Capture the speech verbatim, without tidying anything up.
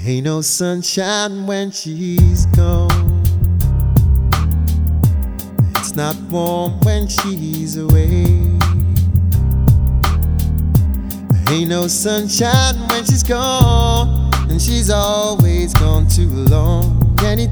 Ain't no sunshine when she's gone. It's not warm when she's away. Ain't no sunshine when she's gone, and she's always gone too long. Anytime